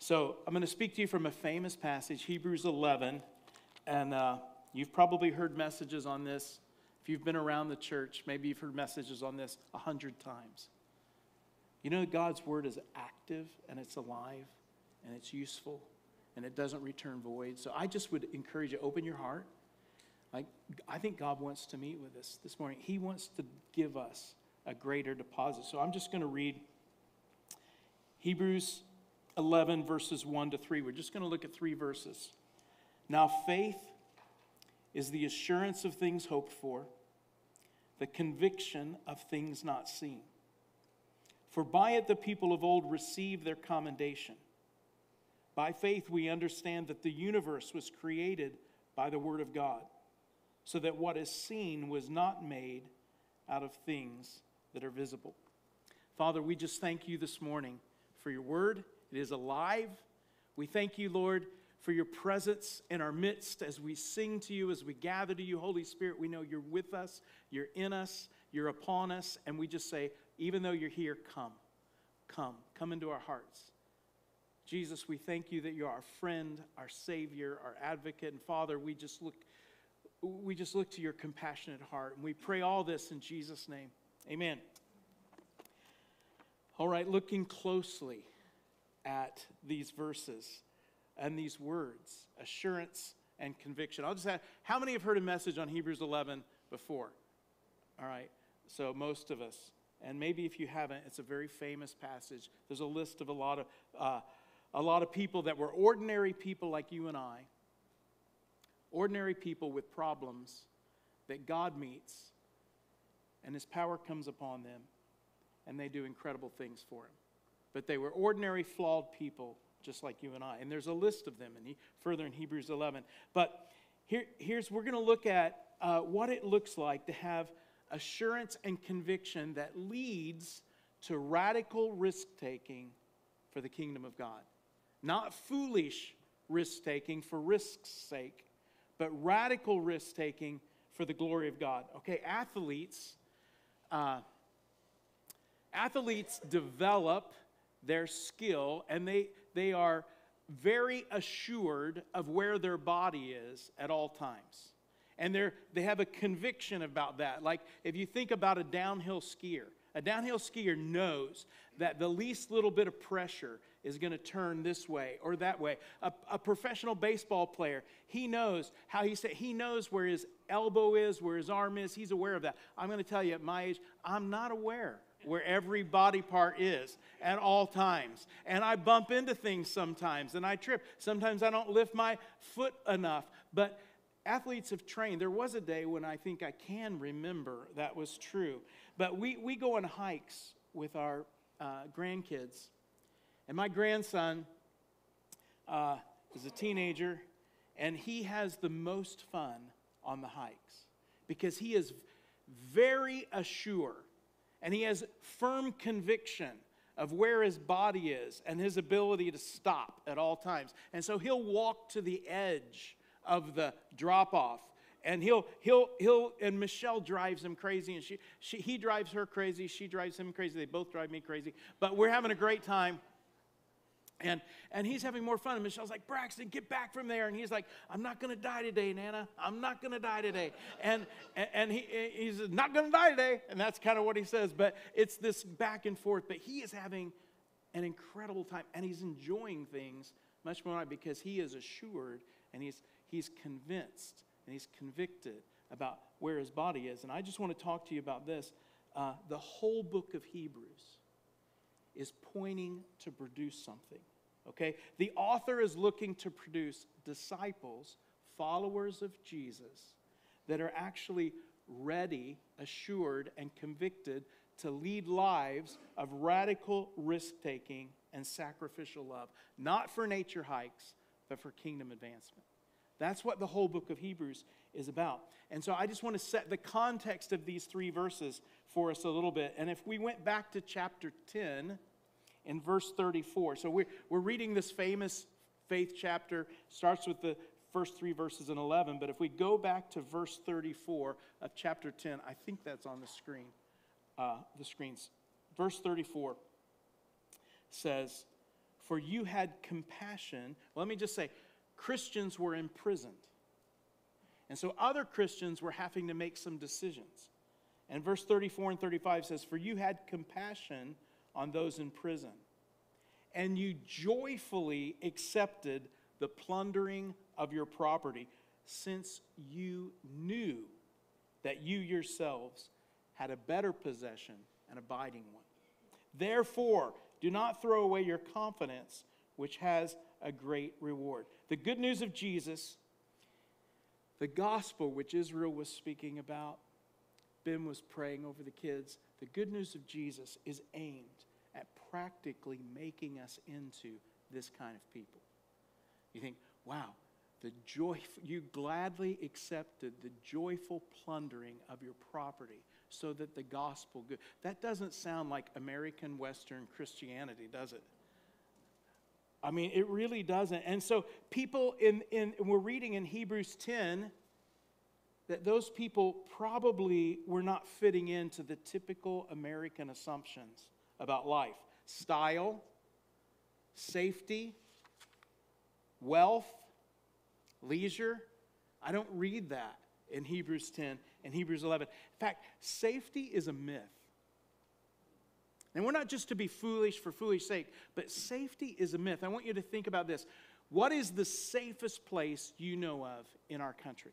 So I'm going to speak to you from a famous passage, Hebrews 11. And you've probably heard messages on this. If you've been around the church, maybe you've heard messages on this 100 times. You know, God's word is active and it's alive and it's useful and it doesn't return void. So I just would encourage you, open your heart. I think God wants to meet with us this morning. He wants to give us a greater deposit. So I'm just going to read Hebrews 11 verses 1 to 3. We're just going to look at 3 verses. Now faith is the assurance of things hoped for, the conviction of things not seen. For by it the people of old received their commendation. By faith we understand that the universe was created by the word of God, so that what is seen was not made out of things that are visible. Father, we just thank you this morning for your word. It is alive. We thank you, Lord, for your presence in our midst as we sing to you, as we gather to you. Holy Spirit, we know you're with us, you're in us, you're upon us, and we just say, even though you're here, come into our hearts. Jesus, we thank you that you're our friend, our Savior, our advocate, and Father, we just look to your compassionate heart, and we pray all this in Jesus' name. Amen. All right, looking closely at these verses and these words, assurance and conviction. I'll just ask, how many have heard a message on Hebrews 11 before? All right, so most of us. And maybe if you haven't, it's a very famous passage. There's a list of a lot of people that were ordinary people like you and I. Ordinary people with problems that God meets, and his power comes upon them, and they do incredible things for him. But they were ordinary, flawed people, just like you and I. And there's a list of them further in Hebrews 11. But we're going to look at what it looks like to have assurance and conviction that leads to radical risk-taking for the kingdom of God. Not foolish risk-taking for risk's sake, but radical risk-taking for the glory of God. Okay, athletes develop their skill, and they are very assured of where their body is at all times. And they have a conviction about that. Like if you think about a downhill skier knows that the least little bit of pressure is going to turn this way or that way. A professional baseball player, he knows he knows where his elbow is, where his arm is. He's aware of that. I'm going to tell you, at my age, I'm not aware where every body part is at all times. And I bump into things sometimes, and I trip. Sometimes I don't lift my foot enough. But athletes have trained. There was a day when I think I can remember that was true. But we go on hikes with our grandkids. And my grandson is a teenager, and he has the most fun on the hikes because he is very assured, and he has firm conviction of where his body is and his ability to stop at all times. And so he'll walk to the edge of the drop-off, and and Michelle drives him crazy, and he drives her crazy, she drives him crazy, they both drive me crazy, but we're having a great time. And he's having more fun. And Michelle's like, Braxton, get back from there. And he's like, I'm not going to die today, Nana. I'm not going to die today. And he's not going to die today. And that's kind of what he says. But it's this back and forth. But he is having an incredible time. And he's enjoying things much more because he is assured and he's convinced and he's convicted about where his body is. And I just want to talk to you about this. The whole book of Hebrews is pointing to produce something, okay? The author is looking to produce disciples, followers of Jesus, that are actually ready, assured, and convicted to lead lives of radical risk-taking and sacrificial love. Not for nature hikes, but for kingdom advancement. That's what the whole book of Hebrews is about. And so I just want to set the context of these 3 verses for us a little bit. And if we went back to chapter 10 in verse 34. So we're reading this famous faith chapter. Starts with the first 3 verses in 11. But if we go back to verse 34 of chapter 10, I think that's on the screen. The screens. Verse 34 says, for you had compassion. Well, let me just say, Christians were imprisoned. And so other Christians were having to make some decisions. And verse 34 and 35 says, for you had compassion on those in prison, and you joyfully accepted the plundering of your property, since you knew that you yourselves had a better possession, an abiding one. Therefore, do not throw away your confidence, which has a great reward. The good news of Jesus, the gospel which Israel was speaking about, Ben was praying over the kids. The good news of Jesus is aimed at practically making us into this kind of people. You think, wow, you gladly accepted the joyful plundering of your property so that the gospel good. That doesn't sound like American Western Christianity, does it? I mean, it really doesn't. And so people we're reading in Hebrews 10 that those people probably were not fitting into the typical American assumptions about life. Style, safety, wealth, leisure. I don't read that in Hebrews 10 and Hebrews 11. In fact, safety is a myth. And we're not just to be foolish for foolish sake, but safety is a myth. I want you to think about this. What is the safest place you know of in our country?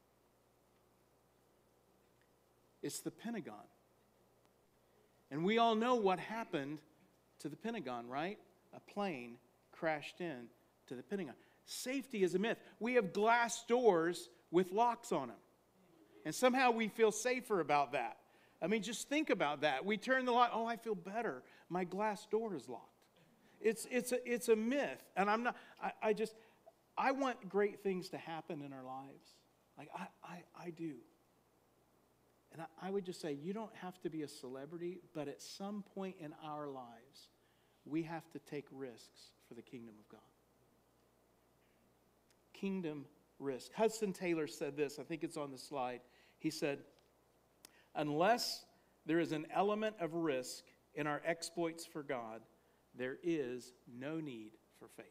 It's the Pentagon. And we all know what happened to the Pentagon, right? A plane crashed in to the Pentagon. Safety is a myth. We have glass doors with locks on them. And somehow we feel safer about that. I mean, just think about that. We turn the lock, oh, I feel better. My glass door is locked. It's a myth. And I want great things to happen in our lives. Like, I do. And I would just say, you don't have to be a celebrity, but at some point in our lives, we have to take risks for the kingdom of God. Kingdom risk. Hudson Taylor said this, I think it's on the slide. He said, unless there is an element of risk in our exploits for God, there is no need for faith.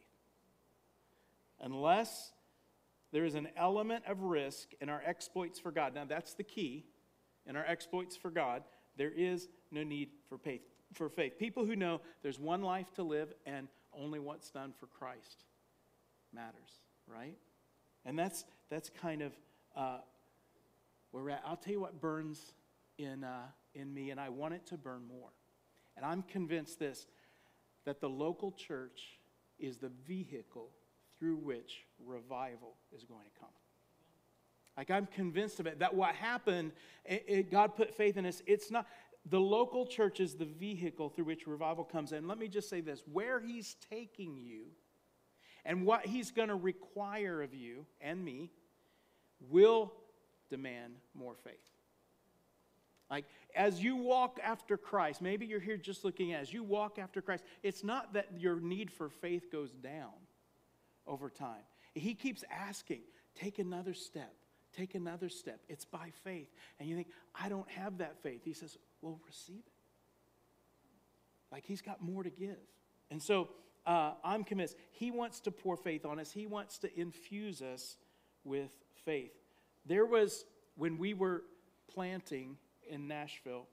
Unless there is an element of risk in our exploits for God. Now that's the key. In our exploits for God, there is no need for faith. People who know there's one life to live and only what's done for Christ matters, right? And that's kind of where we're at. I'll tell you what burns in me, and I want it to burn more. And I'm convinced that the local church is the vehicle through which revival is going to come. Like, I'm convinced of it, that what happened, God put faith in us. It's not, the local church is the vehicle through which revival comes. And let me just say this, where he's taking you and what he's going to require of you and me will demand more faith. Like, as you walk after Christ, maybe you're here just looking at, as you walk after Christ, it's not that your need for faith goes down over time. He keeps asking, take another step. Take another step. It's by faith. And you think, I don't have that faith. He says, well, receive it. Like, he's got more to give. And so I'm convinced he wants to pour faith on us. He wants to infuse us with faith. There was, when we were planting in Nashville,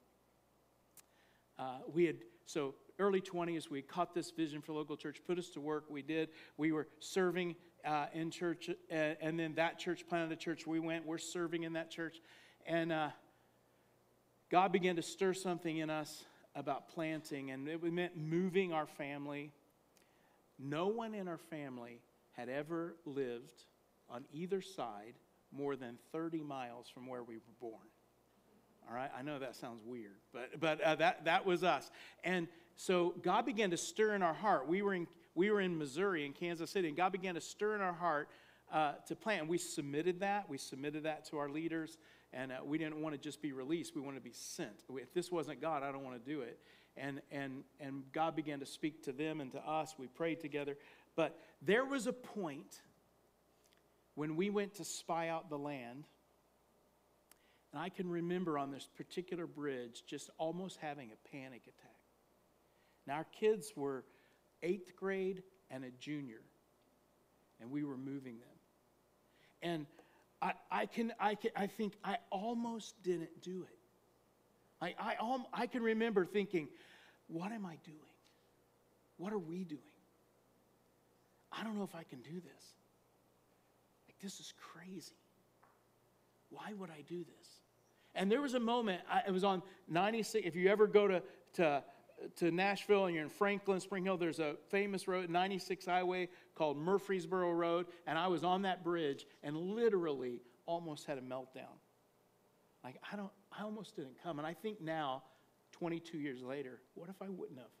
so early 20s, we caught this vision for local church, put us to work. We did. We were serving in church, and then that church planted a church. We're serving in that church. And God began to stir something in us about planting, and it meant moving our family. No one in our family had ever lived on either side more than 30 miles from where we were born. All right, I know that sounds weird, but that was us. And so God began to stir in our heart. We were in Missouri, in Kansas City, and God began to stir in our heart to plant. And we submitted that. We submitted that to our leaders, and we didn't want to just be released. We wanted to be sent. If this wasn't God, I don't want to do it. And God began to speak to them and to us. We prayed together. But there was a point when we went to spy out the land, and I can remember on this particular bridge just almost having a panic attack. Now, our kids were 8th grade and a junior. And we were moving them. And I think I almost didn't do it. I can remember thinking, what am I doing? What are we doing? I don't know if I can do this. Like, this is crazy. Why would I do this? And there was a moment, it was on 96. If you ever go to Nashville and you're in Franklin, Spring Hill, there's a famous road, 96 highway called Murfreesboro Road. And I was on that bridge and literally almost had a meltdown. Like, I almost didn't come. And I think now, 22 years later, what if I wouldn't have?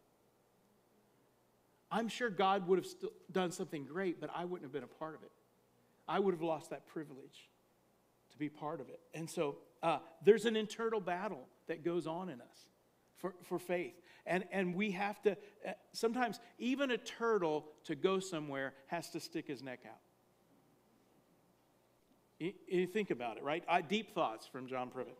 I'm sure God would have still done something great, but I wouldn't have been a part of it. I would have lost that privilege to be part of it. And so there's an internal battle that goes on in us for faith. And we have to, sometimes even a turtle to go somewhere has to stick his neck out. You think about it, right? Deep thoughts from John Privet.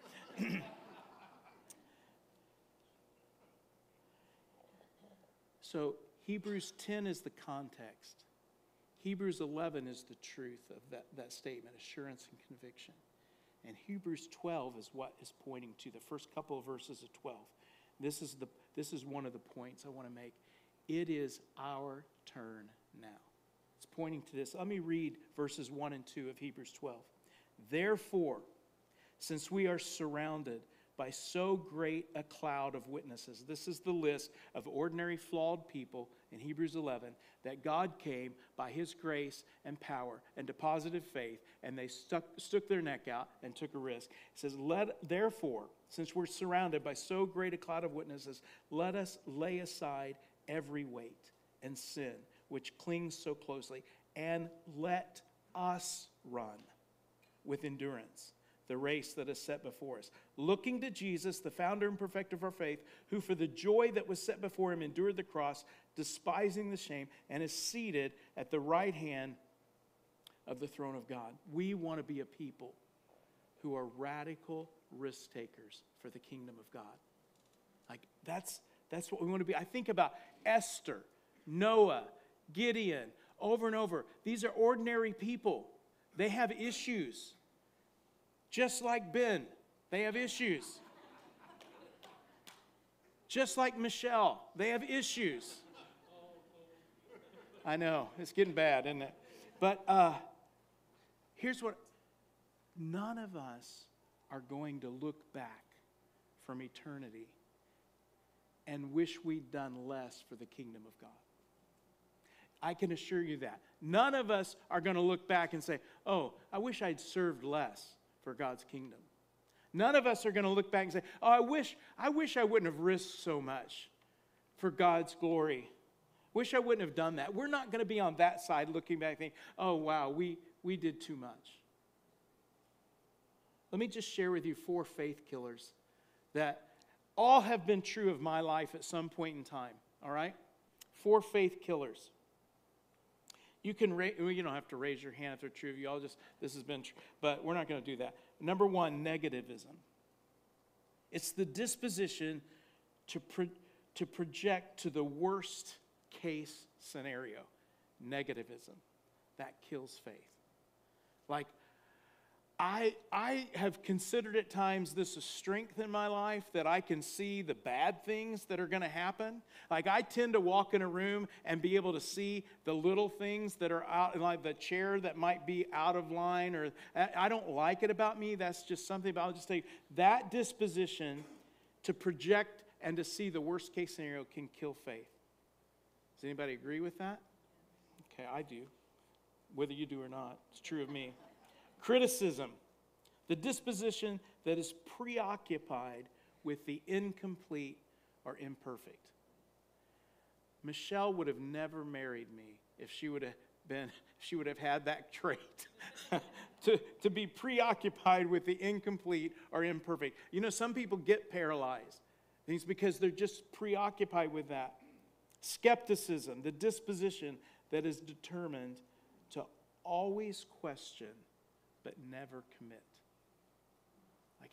So Hebrews 10 is the context. Hebrews 11 is the truth of that statement, assurance and conviction. And Hebrews 12 is what is pointing to the first couple of verses of 12. This is one of the points I want to make. It is our turn now. It's pointing to this. Let me read verses 1 and 2 of Hebrews 12. Therefore, since we are surrounded by so great a cloud of witnesses. This is the list of ordinary flawed people in Hebrews 11 that God came by his grace and power and deposited faith, and they stuck their neck out and took a risk. It says, therefore, since we're surrounded by so great a cloud of witnesses, let us lay aside every weight and sin which clings so closely, and let us run with endurance the race that is set before us, looking to Jesus, the founder and perfecter of our faith, who for the joy that was set before him endured the cross, despising the shame, and is seated at the right hand of the throne of God. We want to be a people who are radical risk takers for the kingdom of God. Like, that's what we want to be. I think about Esther, Noah, Gideon, over and over. These are ordinary people. They have issues. Just like Ben, they have issues. Just like Michelle, they have issues. I know, it's getting bad, isn't it? But here's what, none of us are going to look back from eternity and wish we'd done less for the kingdom of God. I can assure you that. None of us are going to look back and say, oh, I wish I'd served less for God's kingdom. None of us are going to look back and say, oh, I wish I wouldn't have risked so much for God's glory. Wish I wouldn't have done that. We're not going to be on that side looking back and think, oh, wow, we did too much. Let me just share with you 4 faith killers that all have been true of my life at some point in time, all right? 4 faith killers. You don't have to raise your hand if they're true of you. This has been true, but we're not going to do that. Number 1, negativism. It's the disposition to project to the worst case scenario. Negativism. That kills faith. Like, I have considered at times this a strength in my life, that I can see the bad things that are going to happen. Like, I tend to walk in a room and be able to see the little things that are out, like the chair that might be out of line, or I don't like it about me. That's just something about, I'll just tell you, that disposition to project and to see the worst case scenario can kill faith. Does anybody agree with that? Okay, I do. Whether you do or not, it's true of me. Criticism, the disposition that is preoccupied with the incomplete or imperfect. Michelle would have never married me if she would have had that trait to be preoccupied with the incomplete or imperfect. You know, some people get paralyzed. It's because they're just preoccupied with that. Skepticism, the disposition that is determined to always question but never commit. Like,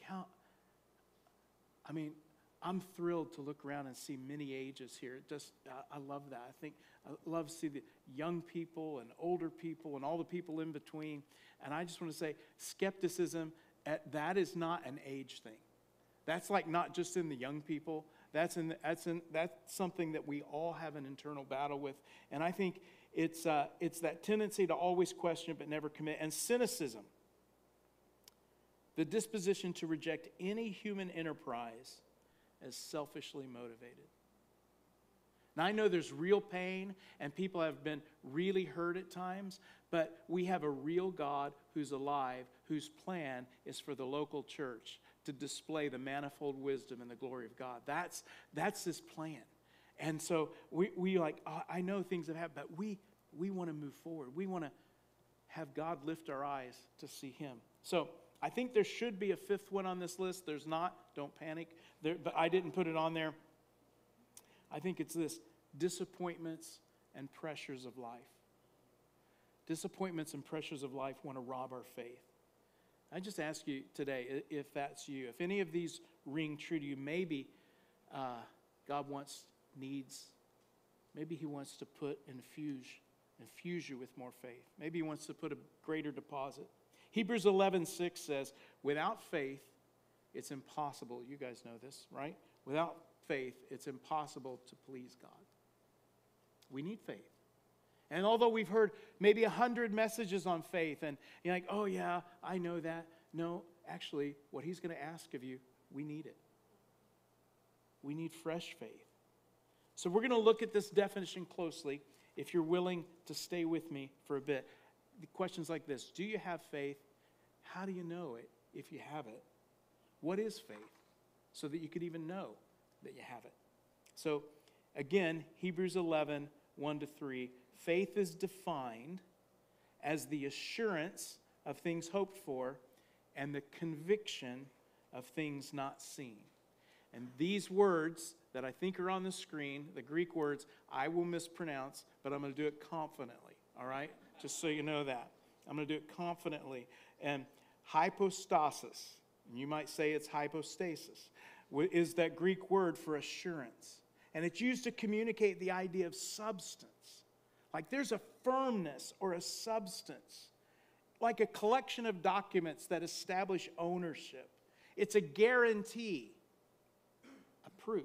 I'm thrilled to look around and see many ages here. I love that. I love to see the young people and older people and all the people in between. And I just want to say, skepticism, that is not an age thing. That's like not just in the young people. That's something that we all have an internal battle with. And I think it's that tendency to always question but never commit. And cynicism, the disposition to reject any human enterprise as selfishly motivated. Now, I know there's real pain and people have been really hurt at times, but we have a real God who's alive, whose plan is for the local church to display the manifold wisdom and the glory of God. That's his plan. And so we like, oh, I know things have happened, but we want to move forward. We want to have God lift our eyes to see him. So I think there should be a fifth one on this list. There's not. Don't panic. But I didn't put it on there. I think it's this: disappointments and pressures of life. Disappointments and pressures of life want to rob our faith. I just ask you today, if that's you, if any of these ring true to you, maybe God needs, maybe he wants to infuse you with more faith. Maybe he wants to put a greater deposit. Hebrews 11:6 says, without faith, it's impossible. You guys know this, right? Without faith, it's impossible to please God. We need faith. And although we've heard maybe 100 messages on faith, and you're like, oh yeah, I know that. No, actually, what he's going to ask of you, we need it. We need fresh faith. So we're going to look at this definition closely, if you're willing to stay with me for a bit. The question's like this: do you have faith? How do you know it if you have it? What is faith? So that you could even know that you have it. So again, Hebrews 11, 1-3. Faith is defined as the assurance of things hoped for and the conviction of things not seen. And these words that I think are on the screen, the Greek words, I will mispronounce, but I'm going to do it confidently, all right? Just so you know that. I'm going to do it confidently. And hypostasis, and you might say it's hypostasis, is that Greek word for assurance. And it's used to communicate the idea of substance. Like there's a firmness or a substance, like a collection of documents that establish ownership. It's a guarantee, a proof.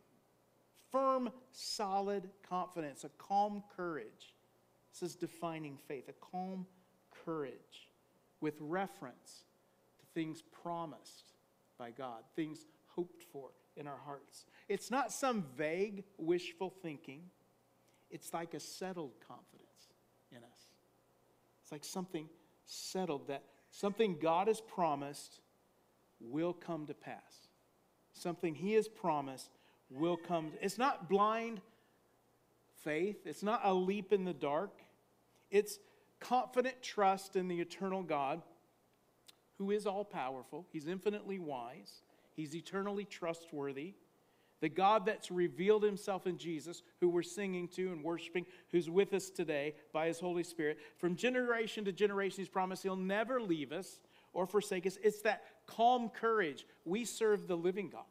Firm, solid confidence, a calm courage. This is defining faith, a calm courage with reference to things promised by God, things hoped for in our hearts. It's not some vague, wishful thinking. It's like a settled confidence in us. It's like something settled, that something God has promised will come to pass. Something he has promised will come. It's not blind faith. It's not a leap in the dark. It's confident trust in the eternal God who is all-powerful. He's infinitely wise. He's eternally trustworthy. The God that's revealed himself in Jesus, who we're singing to and worshiping, who's with us today by his Holy Spirit. From generation to generation, he's promised he'll never leave us or forsake us. It's that calm courage. We serve the living God.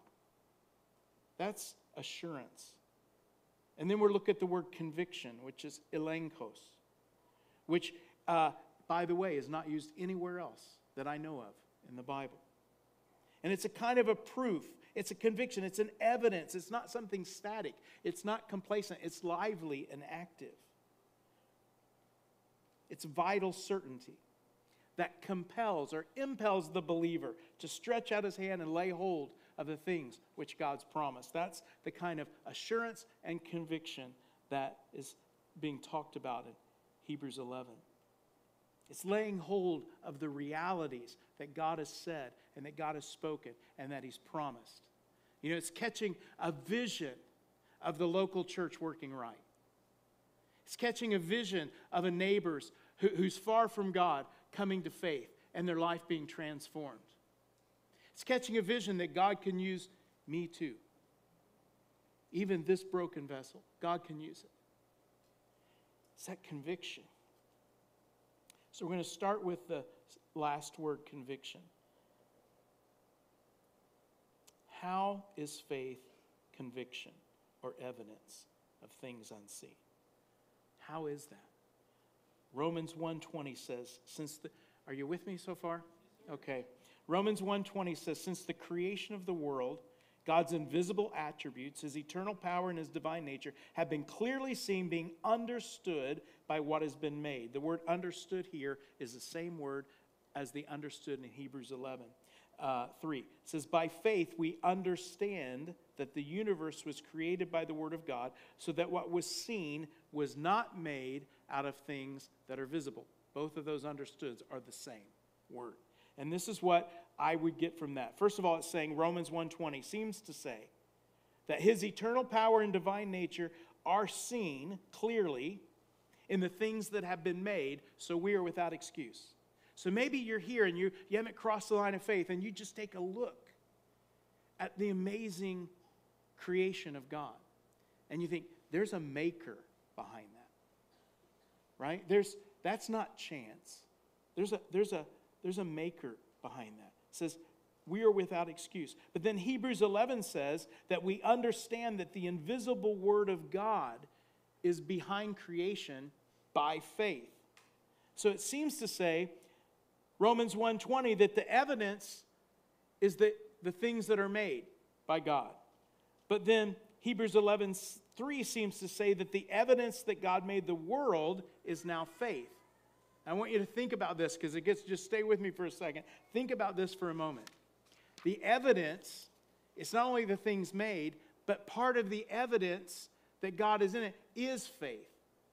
That's assurance. And then we'll look at the word conviction, which is elenkos, which, by the way, is not used anywhere else that I know of in the Bible. And it's a kind of a proof. It's a conviction. It's an evidence. It's not something static. It's not complacent. It's lively and active. It's vital certainty that compels or impels the believer to stretch out his hand and lay hold of the things which God's promised. That's the kind of assurance and conviction that is being talked about in Hebrews 11. It's laying hold of the realities that God has said and that God has spoken and that he's promised. You know, it's catching a vision of the local church working right. It's catching a vision of a neighbor's who's far from God coming to faith and their life being transformed. It's catching a vision that God can use me too. Even this broken vessel, God can use it. It's that conviction. So we're going to start with the last word, conviction. How is faith conviction or evidence of things unseen? How is that? Romans 1:20 says, are you with me so far? Okay. Romans 1:20 says, since the creation of the world, God's invisible attributes, his eternal power and his divine nature, have been clearly seen, being understood by what has been made. The word understood here is the same word as the understood in Hebrews 11:3. It says, by faith we understand that the universe was created by the word of God, so that what was seen was not made out of things that are visible. Both of those understoods are the same word. And this is what I would get from that. First of all, it's saying Romans 1:20 seems to say that his eternal power and divine nature are seen clearly in the things that have been made, so we are without excuse. So maybe you're here and you haven't crossed the line of faith, and you just take a look at the amazing creation of God. And you think, there's a maker behind that. Right? That's not chance. There's a maker behind that. It says, we are without excuse. But then Hebrews 11 says that we understand that the invisible word of God is behind creation by faith. So it seems to say, Romans 1:20, that the evidence is the things that are made by God. But then Hebrews 11:3 seems to say that the evidence that God made the world is now faith. I want you to think about this, because just stay with me for a second. Think about this for a moment. The evidence, it's not only the things made, but part of the evidence that God is in it is faith.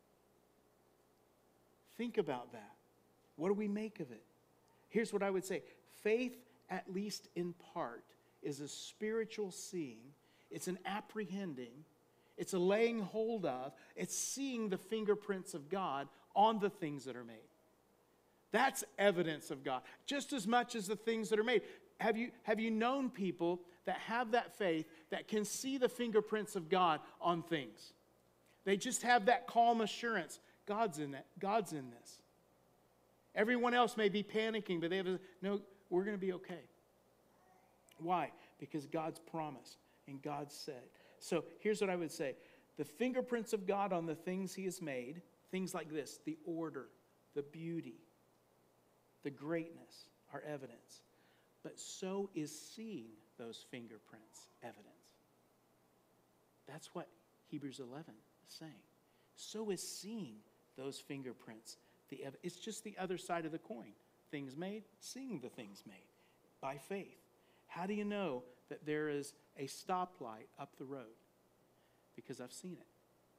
Think about that. What do we make of it? Here's what I would say. Faith, at least in part, is a spiritual seeing. It's an apprehending. It's a laying hold of. It's seeing the fingerprints of God on the things that are made. That's evidence of God, just as much as the things that are made. Have you known people that have that faith, that can see the fingerprints of God on things? They just have that calm assurance. God's in that. God's in this. Everyone else may be panicking, but they have no, we're going to be okay. Why? Because God's promised and God said. So here's what I would say. The fingerprints of God on the things he has made, things like this, the order, the beauty, the greatness are evidence. But so is seeing those fingerprints evidence. That's what Hebrews 11 is saying. So is seeing those fingerprints. It's just the other side of the coin. Things made, seeing the things made by faith. How do you know that there is a stoplight up the road? Because I've seen it.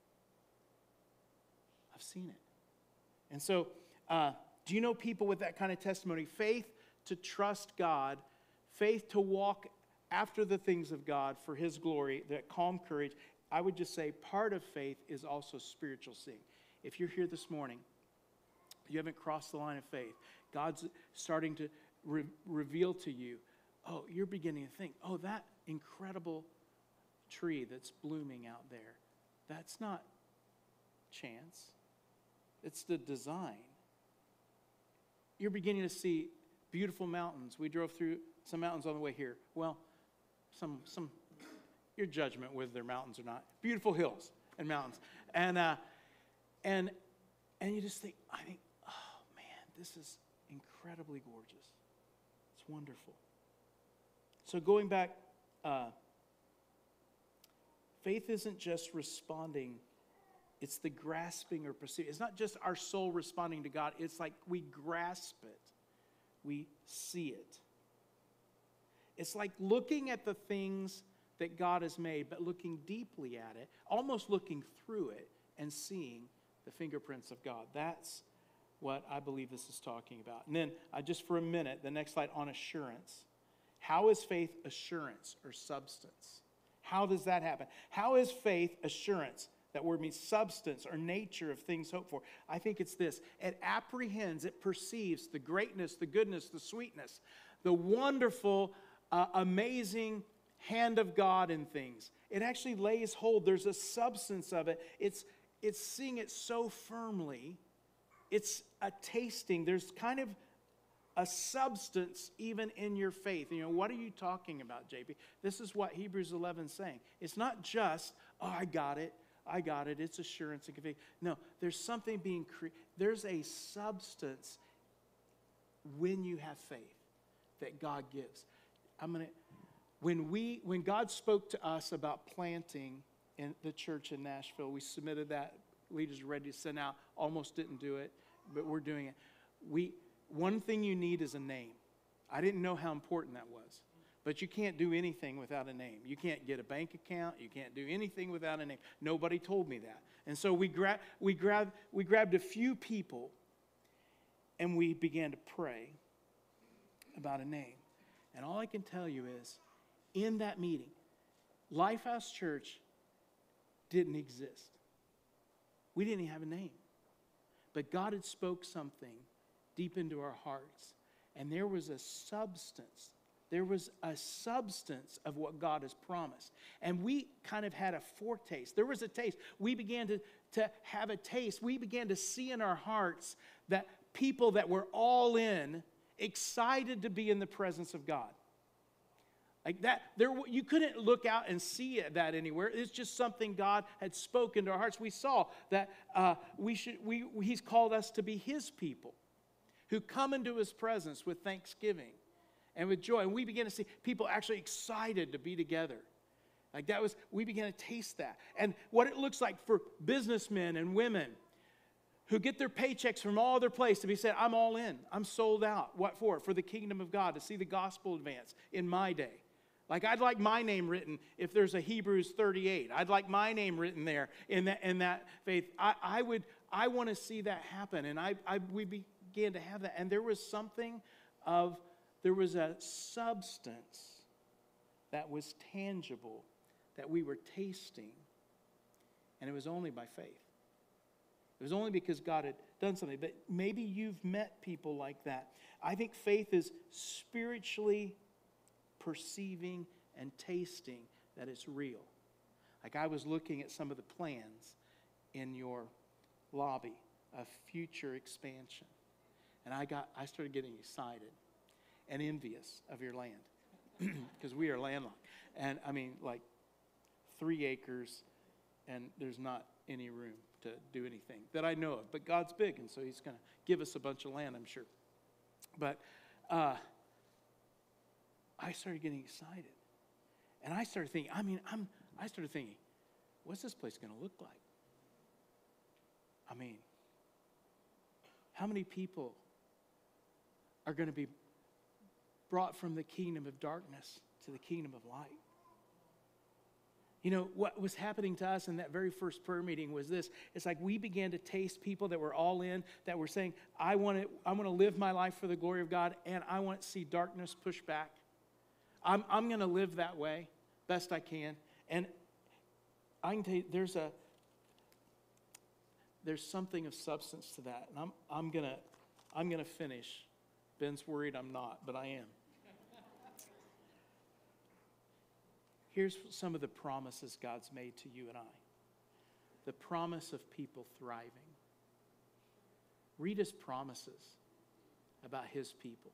I've seen it. And so, do you know people with that kind of testimony? Faith to trust God, faith to walk after the things of God for his glory, that calm courage. I would just say part of faith is also spiritual seeing. If you're here this morning, you haven't crossed the line of faith, God's starting to reveal to you, oh, you're beginning to think, oh, that incredible tree that's blooming out there, that's not chance. It's the design. You're beginning to see beautiful mountains. We drove through some mountains on the way here. Well, some your judgment whether they're mountains or not. Beautiful hills and mountains. And you just think, oh man, this is incredibly gorgeous. It's wonderful. So going back, faith isn't just responding, it's the grasping or perceiving. It's not just our soul responding to God. It's like we grasp it. We see it. It's like looking at the things that God has made, but looking deeply at it, almost looking through it and seeing the fingerprints of God. That's what I believe this is talking about. And then, just for a minute, the next slide on assurance. How is faith assurance or substance? How does that happen? How is faith assurance? That word means substance or nature of things hoped for. I think it's this. It apprehends, it perceives the greatness, the goodness, the sweetness, the wonderful, amazing hand of God in things. It actually lays hold. There's a substance of it. It's seeing it so firmly. It's a tasting. There's kind of a substance even in your faith. You know, what are you talking about, JP? This is what Hebrews 11 is saying. It's not just, oh, I got it. I got it. It's assurance and conviction. No, there's something being created. There's a substance when you have faith that God gives. When God spoke to us about planting in the church in Nashville, we submitted that. Leaders are ready to send out. Almost didn't do it, but we're doing it. One thing you need is a name. I didn't know how important that was. But you can't do anything without a name. You can't get a bank account. You can't do anything without a name. Nobody told me that. And so we grabbed a few people and we began to pray about a name. And all I can tell you is, in that meeting, Lifehouse Church didn't exist. We didn't even have a name. But God had spoke something deep into our hearts. And there was a substance. There was a substance of what God has promised. And we kind of had a foretaste. There was a taste. We began to have a taste. We began to see in our hearts that people that were all in, excited to be in the presence of God. Like that, you couldn't look out and see that anywhere. It's just something God had spoken to our hearts. We saw that He's called us to be His people who come into His presence with thanksgiving and with joy. And we began to see people actually excited to be together. Like we began to taste that. And what it looks like for businessmen and women who get their paychecks from all other places to be said, I'm all in. I'm sold out. What for? For the kingdom of God, to see the gospel advance in my day. Like I'd like my name written if there's a Hebrews 38. I'd like my name written there in that faith. I want to see that happen. And we began to have that. And there was a substance that was tangible that we were tasting. And it was only by faith. It was only because God had done something. But maybe you've met people like that. I think faith is spiritually perceiving and tasting that it's real. Like I was looking at some of the plans in your lobby of future expansion. And I started getting excited and envious of your land. Because we are landlocked. And I mean, like 3 acres, and there's not any room to do anything that I know of. But God's big, and so He's going to give us a bunch of land, I'm sure. But I started getting excited. And I started thinking, what's this place going to look like? I mean, how many people are going to be brought from the kingdom of darkness to the kingdom of light? You know, what was happening to us in that very first prayer meeting was this. It's like we began to taste people that were all in, that were saying, I want to live my life for the glory of God, and I want to see darkness push back. I'm going to live that way best I can. And I can tell you, there's something of substance to that. And I'm going to finish. Ben's worried I'm not, but I am. Here's some of the promises God's made to you and I. The promise of people thriving. Read His promises about His people.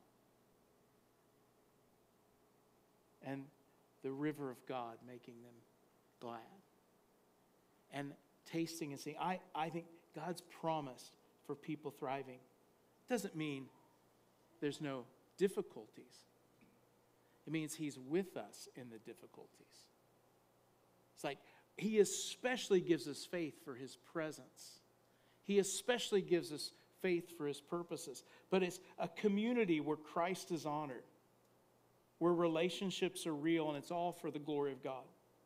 And the river of God making them glad. And tasting and seeing. I think God's promise for people thriving doesn't mean there's no difficulties. It means He's with us in the difficulties. It's like He especially gives us faith for His presence. He especially gives us faith for His purposes. But it's a community where Christ is honored, where relationships are real, and it's all for the glory of God.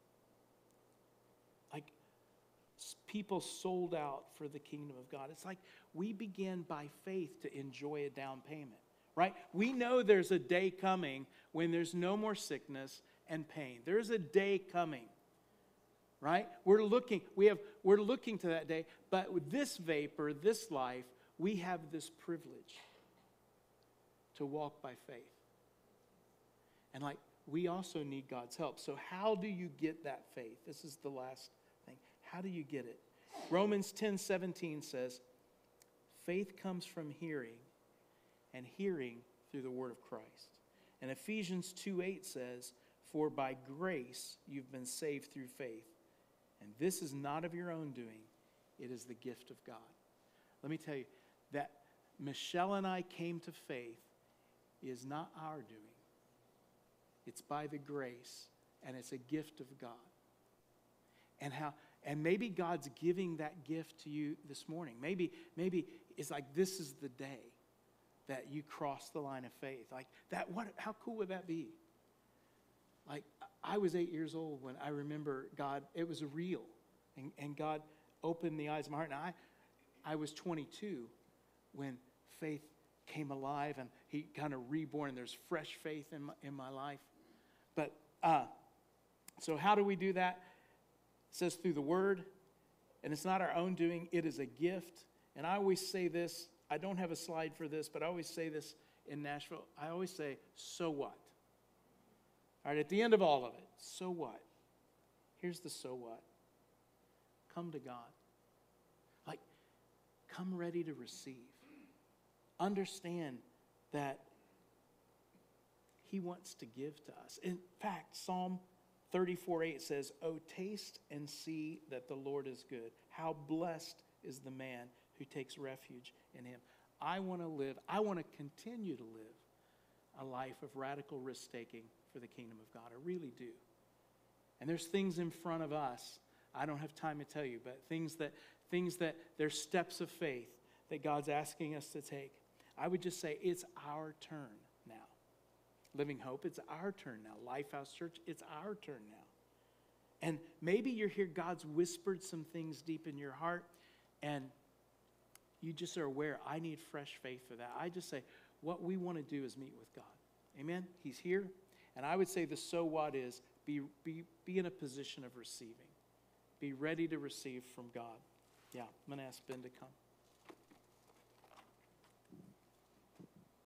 Like people sold out for the kingdom of God. It's like we begin by faith to enjoy a down payment. Right? We know there's a day coming when there's no more sickness and pain. There's a day coming. Right? We're looking to that day, but with this vapor, this life, we have this privilege to walk by faith. And like we also need God's help. So how do you get that faith? This is the last thing. How do you get it? Romans 10:17 says, faith comes from hearing, and hearing through the word of Christ. And Ephesians 2:8 says, for by grace you've been saved through faith. And this is not of your own doing. It is the gift of God. Let me tell you, that Michelle and I came to faith is not our doing. It's by the grace, and it's a gift of God. And maybe God's giving that gift to you this morning. Maybe it's like this is the day that you cross the line of faith. Like that, how cool would that be? Like, I was 8 years old when I remember God, it was real. And God opened the eyes of my heart. And I was 22 when faith came alive and he kind of reborn. There's fresh faith in my life. But, so how do we do that? It says through the word. And it's not our own doing. It is a gift. And I always say this. I don't have a slide for this, but I always say this in Nashville. I always say, so what? All right, at the end of all of it, so what? Here's the so what. Come to God. Like, come ready to receive. Understand that he wants to give to us. In fact, Psalm 34:8 says, "Oh, taste and see that the Lord is good. How blessed is the man who takes refuge in him." I want to continue to live a life of radical risk-taking for the kingdom of God. I really do. And there's things in front of us. I don't have time to tell you, but things that there's steps of faith that God's asking us to take. I would just say it's our turn now. Living Hope, it's our turn now. Lifehouse Church, it's our turn now. And maybe you're here, God's whispered some things deep in your heart, and you just are aware, I need fresh faith for that. I just say, what we want to do is meet with God. Amen? He's here. And I would say the so what is be in a position of receiving. Be ready to receive from God. Yeah, I'm going to ask Ben to come.